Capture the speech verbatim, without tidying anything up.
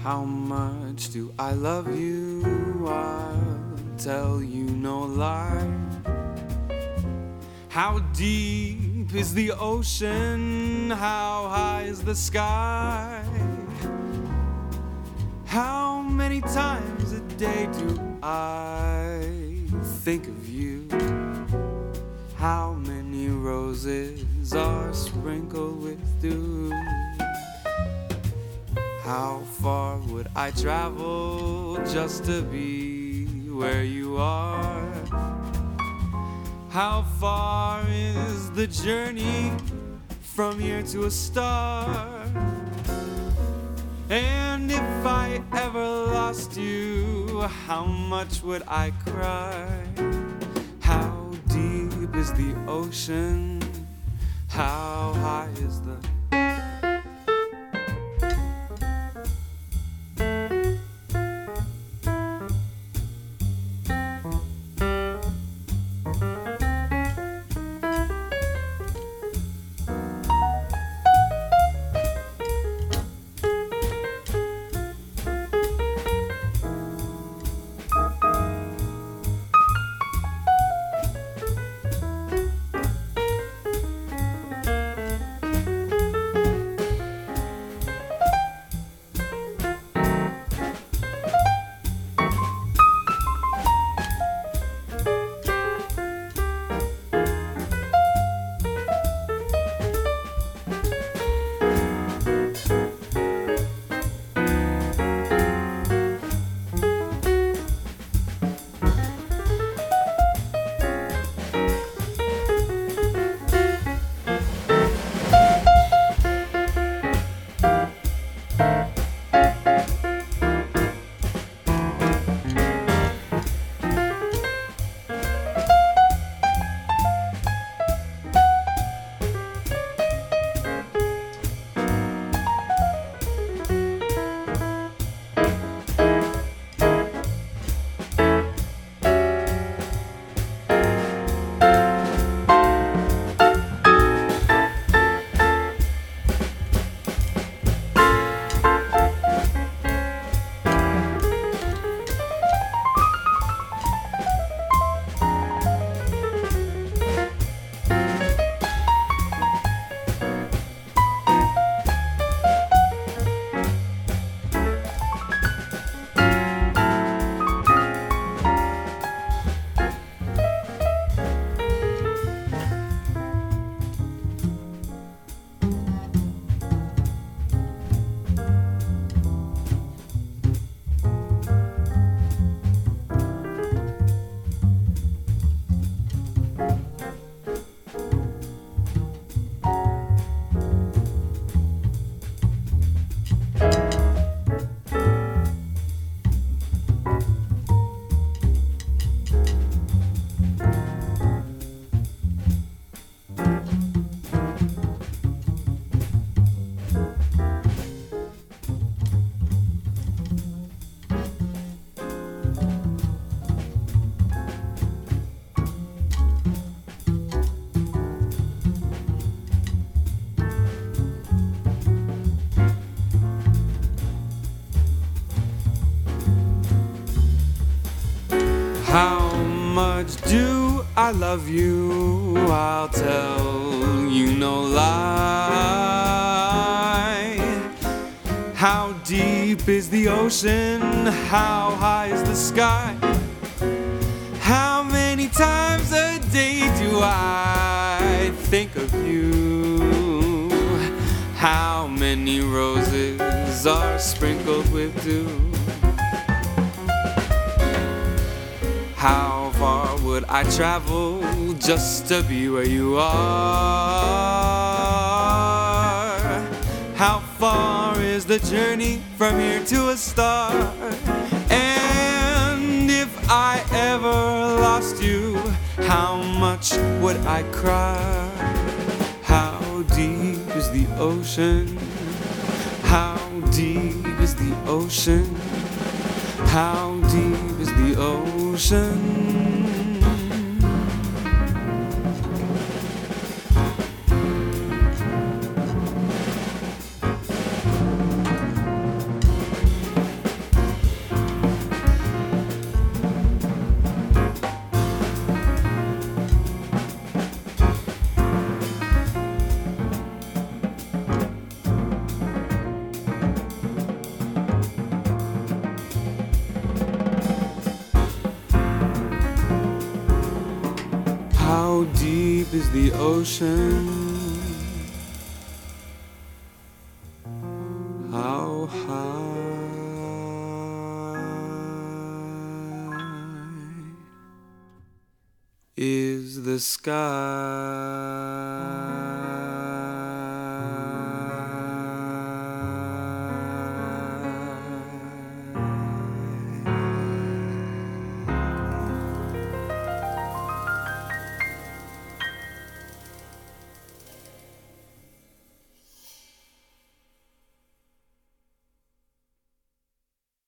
How much do I love you? I'll tell you no lie. How deep is the ocean? How high is the sky? How many times a day do I think of you? How many roses are sprinkled with dew? How far would I travel just to be where you are? How far is the journey from here to a star? And if I ever lost you, how much would I cry? How deep is the ocean? How high is the How much do I love you? I'll tell you no lie. How deep is the ocean? How high is the sky? How many times a day do I think of you? How many roses are sprinkled with dew? How far would I travel just to be where you are? How far is the journey from here to a star? And if I ever lost you, how much would I cry? How deep is the ocean? How deep is the ocean? How deep is the ocean? How deep is the ocean? How high is the sky?